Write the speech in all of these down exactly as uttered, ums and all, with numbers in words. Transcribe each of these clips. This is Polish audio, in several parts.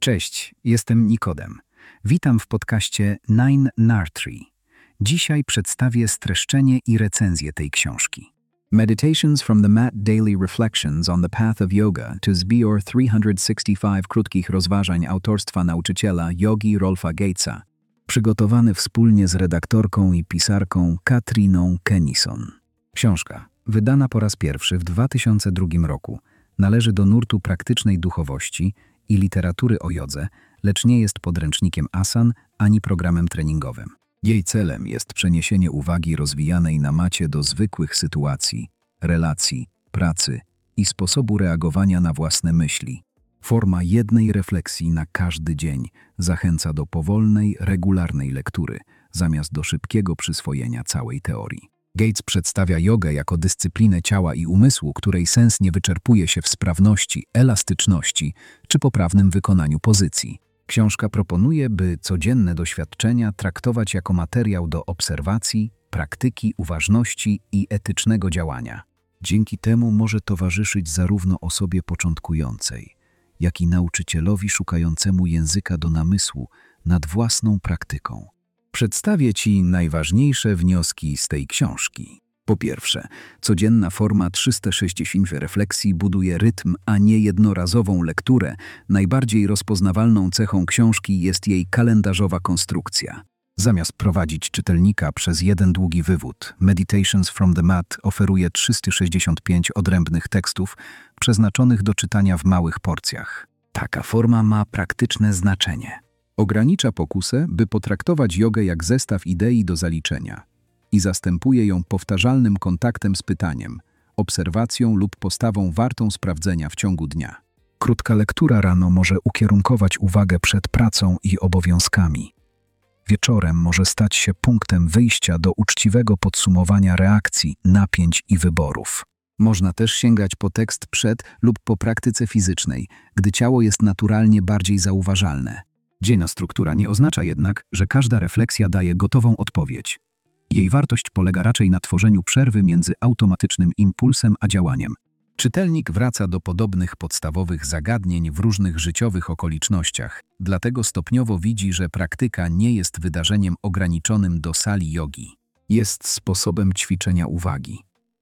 Cześć, jestem Nikodem. Witam w podcaście Nine Nartri. Dzisiaj przedstawię streszczenie i recenzję tej książki. Meditations from the Mat Daily Reflections on the Path of Yoga to Zbiór trzysta sześćdziesiąt pięć krótkich rozważań autorstwa nauczyciela jogi Rolfa Gatesa, przygotowany wspólnie z redaktorką i pisarką Katriną Kennison. Książka, wydana po raz pierwszy w dwa tysiące drugim roku, należy do nurtu praktycznej duchowości i literatury o jodze, lecz nie jest podręcznikiem asan ani programem treningowym. Jej celem jest przeniesienie uwagi rozwijanej na macie do zwykłych sytuacji, relacji, pracy i sposobu reagowania na własne myśli. Forma jednej refleksji na każdy dzień zachęca do powolnej, regularnej lektury, zamiast do szybkiego przyswojenia całej teorii. Gates przedstawia jogę jako dyscyplinę ciała i umysłu, której sens nie wyczerpuje się w sprawności, elastyczności czy poprawnym wykonaniu pozycji. Książka proponuje, by codzienne doświadczenia traktować jako materiał do obserwacji, praktyki, uważności i etycznego działania. Dzięki temu może towarzyszyć zarówno osobie początkującej, jak i nauczycielowi szukającemu języka do namysłu nad własną praktyką. Przedstawię Ci najważniejsze wnioski z tej książki. Po pierwsze, codzienna forma trzysta sześćdziesiąt refleksji buduje rytm, a nie jednorazową lekturę. Najbardziej rozpoznawalną cechą książki jest jej kalendarzowa konstrukcja. Zamiast prowadzić czytelnika przez jeden długi wywód, Meditations from the Mat oferuje trzysta sześćdziesiąt pięć odrębnych tekstów przeznaczonych do czytania w małych porcjach. Taka forma ma praktyczne znaczenie. Ogranicza pokusę, by potraktować jogę jak zestaw idei do zaliczenia i zastępuje ją powtarzalnym kontaktem z pytaniem, obserwacją lub postawą wartą sprawdzenia w ciągu dnia. Krótka lektura rano może ukierunkować uwagę przed pracą i obowiązkami. Wieczorem może stać się punktem wyjścia do uczciwego podsumowania reakcji, napięć i wyborów. Można też sięgać po tekst przed lub po praktyce fizycznej, gdy ciało jest naturalnie bardziej zauważalne. Dzienna struktura nie oznacza jednak, że każda refleksja daje gotową odpowiedź. Jej wartość polega raczej na tworzeniu przerwy między automatycznym impulsem a działaniem. Czytelnik wraca do podobnych podstawowych zagadnień w różnych życiowych okolicznościach, dlatego stopniowo widzi, że praktyka nie jest wydarzeniem ograniczonym do sali jogi. Jest sposobem ćwiczenia uwagi.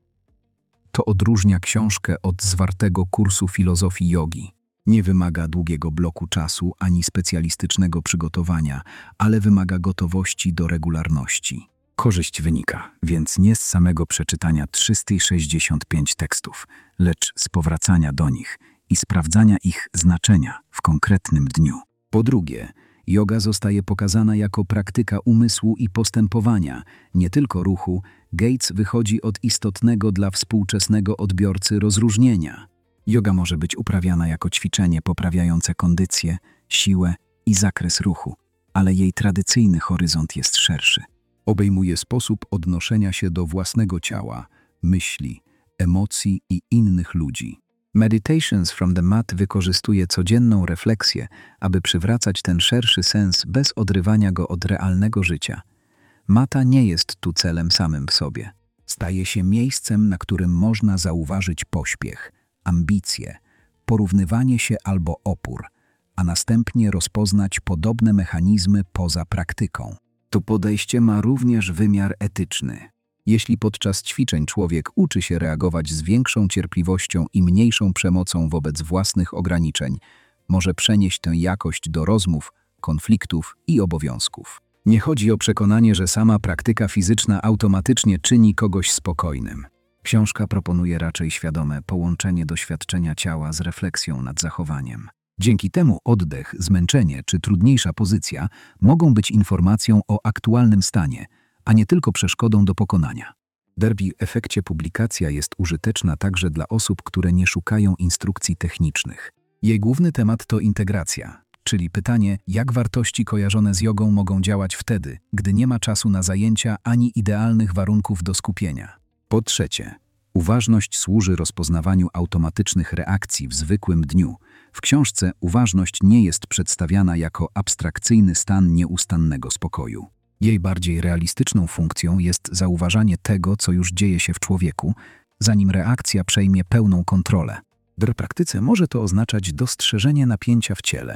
To odróżnia książkę od zwartego kursu filozofii jogi. Nie wymaga długiego bloku czasu ani specjalistycznego przygotowania, ale wymaga gotowości do regularności. Korzyść wynika więc nie z samego przeczytania trzysta sześćdziesiąt pięć tekstów, lecz z powracania do nich i sprawdzania ich znaczenia w konkretnym dniu. Po drugie, joga zostaje pokazana jako praktyka umysłu i postępowania, nie tylko ruchu. Gates wychodzi od istotnego dla współczesnego odbiorcy rozróżnienia. Joga może być uprawiana jako ćwiczenie poprawiające kondycję, siłę i zakres ruchu, ale jej tradycyjny horyzont jest szerszy. Obejmuje sposób odnoszenia się do własnego ciała, myśli, emocji i innych ludzi. Meditations from the Mat wykorzystuje codzienną refleksję, aby przywracać ten szerszy sens bez odrywania go od realnego życia. Mata nie jest tu celem samym w sobie. Staje się miejscem, na którym można zauważyć pośpiech, ambicje, porównywanie się albo opór, a następnie rozpoznać podobne mechanizmy poza praktyką. To podejście ma również wymiar etyczny. Jeśli podczas ćwiczeń człowiek uczy się reagować z większą cierpliwością i mniejszą przemocą wobec własnych ograniczeń, może przenieść tę jakość do rozmów, konfliktów i obowiązków. Nie chodzi o przekonanie, że sama praktyka fizyczna automatycznie czyni kogoś spokojnym. Książka proponuje raczej świadome połączenie doświadczenia ciała z refleksją nad zachowaniem. Dzięki temu oddech, zmęczenie czy trudniejsza pozycja mogą być informacją o aktualnym stanie, a nie tylko przeszkodą do pokonania. W efekcie publikacja jest użyteczna także dla osób, które nie szukają instrukcji technicznych. Jej główny temat to integracja, czyli pytanie, jak wartości kojarzone z jogą mogą działać wtedy, gdy nie ma czasu na zajęcia ani idealnych warunków do skupienia. Po trzecie, uważność służy rozpoznawaniu automatycznych reakcji w zwykłym dniu. W książce uważność nie jest przedstawiana jako abstrakcyjny stan nieustannego spokoju. Jej bardziej realistyczną funkcją jest zauważanie tego, co już dzieje się w człowieku, zanim reakcja przejmie pełną kontrolę. W praktyce może to oznaczać dostrzeżenie napięcia w ciele,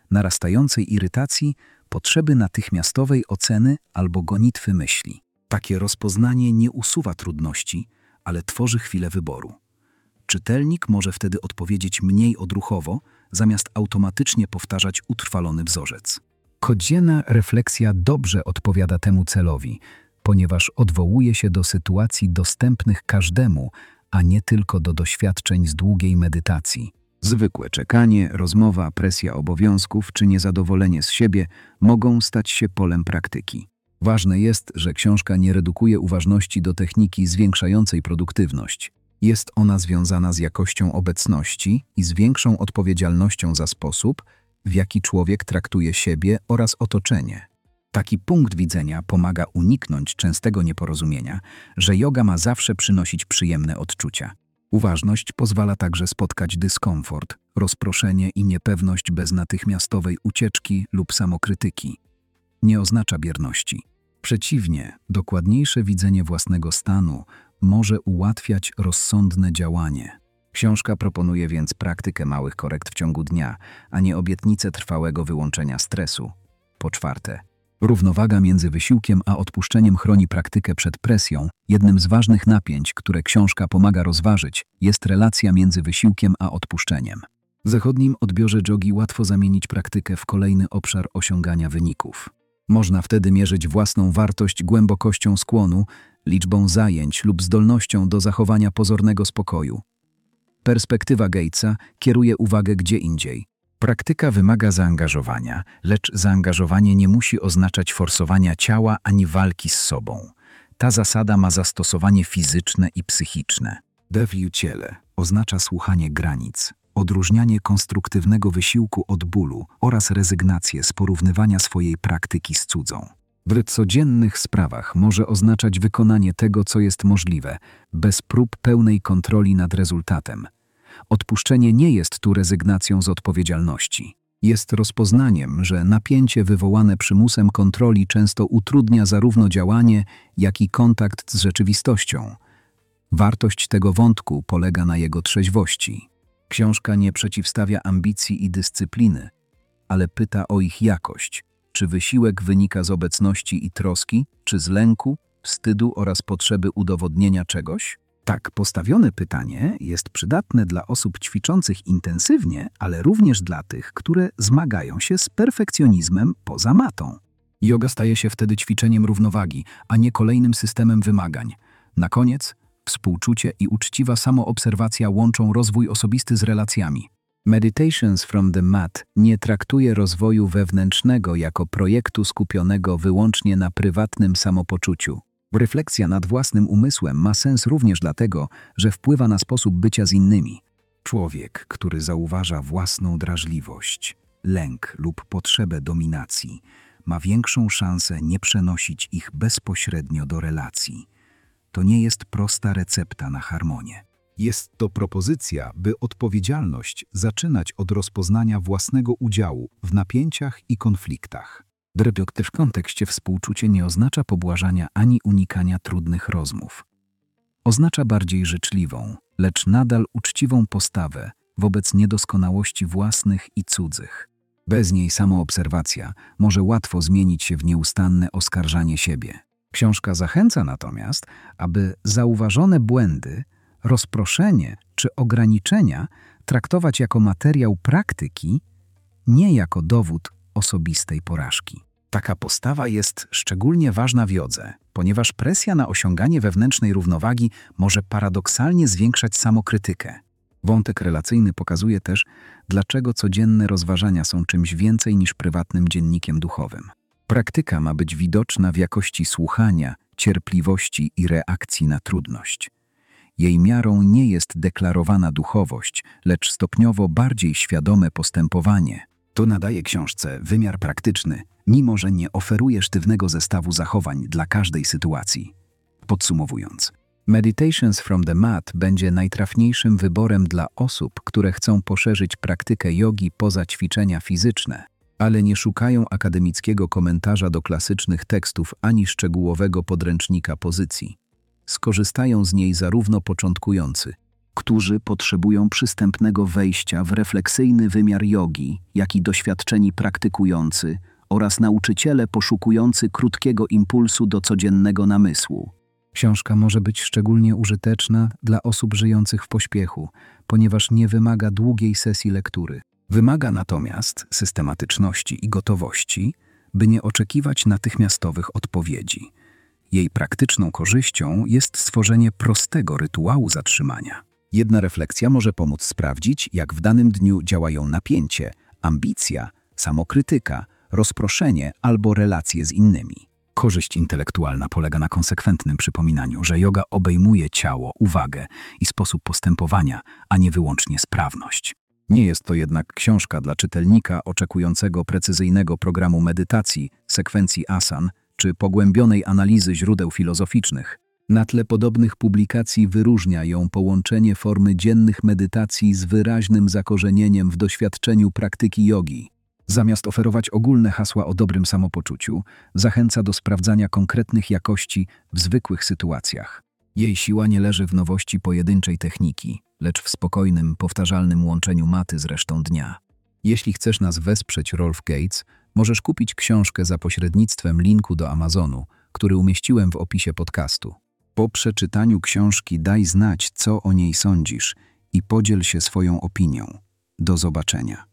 narastającej irytacji, potrzeby natychmiastowej oceny albo gonitwy myśli. Takie rozpoznanie nie usuwa trudności, ale tworzy chwilę wyboru. Czytelnik może wtedy odpowiedzieć mniej odruchowo, zamiast automatycznie powtarzać utrwalony wzorzec. Codzienna refleksja dobrze odpowiada temu celowi, ponieważ odwołuje się do sytuacji dostępnych każdemu, a nie tylko do doświadczeń z długiej medytacji. Zwykłe czekanie, rozmowa, presja obowiązków czy niezadowolenie z siebie mogą stać się polem praktyki. Ważne jest, że książka nie redukuje uważności do techniki zwiększającej produktywność. Jest ona związana z jakością obecności i z większą odpowiedzialnością za sposób, w jaki człowiek traktuje siebie oraz otoczenie. Taki punkt widzenia pomaga uniknąć częstego nieporozumienia, że joga ma zawsze przynosić przyjemne odczucia. Uważność pozwala także spotkać dyskomfort, rozproszenie i niepewność bez natychmiastowej ucieczki lub samokrytyki. Nie oznacza bierności. Przeciwnie, dokładniejsze widzenie własnego stanu może ułatwiać rozsądne działanie. Książka proponuje więc praktykę małych korekt w ciągu dnia, a nie obietnicę trwałego wyłączenia stresu. Po czwarte, równowaga między wysiłkiem a odpuszczeniem chroni praktykę przed presją. Jednym z ważnych napięć, które książka pomaga rozważyć, jest relacja między wysiłkiem a odpuszczeniem. W zachodnim odbiorze jogi łatwo zamienić praktykę w kolejny obszar osiągania wyników. Można wtedy mierzyć własną wartość głębokością skłonu, liczbą zajęć lub zdolnością do zachowania pozornego spokoju. Perspektywa Gatesa kieruje uwagę gdzie indziej. Praktyka wymaga zaangażowania, lecz zaangażowanie nie musi oznaczać forsowania ciała ani walki z sobą. Ta zasada ma zastosowanie fizyczne i psychiczne. W ciele oznacza słuchanie granic, odróżnianie konstruktywnego wysiłku od bólu oraz rezygnację z porównywania swojej praktyki z cudzą. W codziennych sprawach może oznaczać wykonanie tego, co jest możliwe, bez prób pełnej kontroli nad rezultatem. Odpuszczenie nie jest tu rezygnacją z odpowiedzialności. Jest rozpoznaniem, że napięcie wywołane przymusem kontroli często utrudnia zarówno działanie, jak i kontakt z rzeczywistością. Wartość tego wątku polega na jego trzeźwości. Książka nie przeciwstawia ambicji i dyscypliny, ale pyta o ich jakość. Czy wysiłek wynika z obecności i troski, czy z lęku, wstydu oraz potrzeby udowodnienia czegoś? Tak postawione pytanie jest przydatne dla osób ćwiczących intensywnie, ale również dla tych, które zmagają się z perfekcjonizmem poza matą. Joga staje się wtedy ćwiczeniem równowagi, a nie kolejnym systemem wymagań. Na koniec, współczucie i uczciwa samoobserwacja łączą rozwój osobisty z relacjami. Meditations from the Mat nie traktuje rozwoju wewnętrznego jako projektu skupionego wyłącznie na prywatnym samopoczuciu. Refleksja nad własnym umysłem ma sens również dlatego, że wpływa na sposób bycia z innymi. Człowiek, który zauważa własną drażliwość, lęk lub potrzebę dominacji, ma większą szansę nie przenosić ich bezpośrednio do relacji. To nie jest prosta recepta na harmonię. Jest to propozycja, by odpowiedzialność zaczynać od rozpoznania własnego udziału w napięciach i konfliktach. Drepiokt w kontekście współczucie nie oznacza pobłażania ani unikania trudnych rozmów. Oznacza bardziej życzliwą, lecz nadal uczciwą postawę wobec niedoskonałości własnych i cudzych. Bez niej samoobserwacja może łatwo zmienić się w nieustanne oskarżanie siebie. Książka zachęca natomiast, aby zauważone błędy, rozproszenie czy ograniczenia traktować jako materiał praktyki, nie jako dowód osobistej porażki. Taka postawa jest szczególnie ważna w jodze, ponieważ presja na osiąganie wewnętrznej równowagi może paradoksalnie zwiększać samokrytykę. Wątek relacyjny pokazuje też, dlaczego codzienne rozważania są czymś więcej niż prywatnym dziennikiem duchowym. Praktyka ma być widoczna w jakości słuchania, cierpliwości i reakcji na trudność. Jej miarą nie jest deklarowana duchowość, lecz stopniowo bardziej świadome postępowanie. To nadaje książce wymiar praktyczny, mimo że nie oferuje sztywnego zestawu zachowań dla każdej sytuacji. Podsumowując, Meditations from the Mat będzie najtrafniejszym wyborem dla osób, które chcą poszerzyć praktykę jogi poza ćwiczenia fizyczne, ale nie szukają akademickiego komentarza do klasycznych tekstów ani szczegółowego podręcznika pozycji. Skorzystają z niej zarówno początkujący, którzy potrzebują przystępnego wejścia w refleksyjny wymiar jogi, jak i doświadczeni praktykujący oraz nauczyciele poszukujący krótkiego impulsu do codziennego namysłu. Książka może być szczególnie użyteczna dla osób żyjących w pośpiechu, ponieważ nie wymaga długiej sesji lektury. Wymaga natomiast systematyczności i gotowości, by nie oczekiwać natychmiastowych odpowiedzi. Jej praktyczną korzyścią jest stworzenie prostego rytuału zatrzymania. Jedna refleksja może pomóc sprawdzić, jak w danym dniu działają napięcie, ambicja, samokrytyka, rozproszenie albo relacje z innymi. Korzyść intelektualna polega na konsekwentnym przypominaniu, że joga obejmuje ciało, uwagę i sposób postępowania, a nie wyłącznie sprawność. Nie jest to jednak książka dla czytelnika oczekującego precyzyjnego programu medytacji, sekwencji asan czy pogłębionej analizy źródeł filozoficznych. Na tle podobnych publikacji wyróżnia ją połączenie formy dziennych medytacji z wyraźnym zakorzenieniem w doświadczeniu praktyki jogi. Zamiast oferować ogólne hasła o dobrym samopoczuciu, zachęca do sprawdzania konkretnych jakości w zwykłych sytuacjach. Jej siła nie leży w nowości pojedynczej techniki, lecz w spokojnym, powtarzalnym łączeniu maty z resztą dnia. Jeśli chcesz nas wesprzeć, Rolf Gates, możesz kupić książkę za pośrednictwem linku do Amazonu, który umieściłem w opisie podcastu. Po przeczytaniu książki daj znać, co o niej sądzisz i podziel się swoją opinią. Do zobaczenia.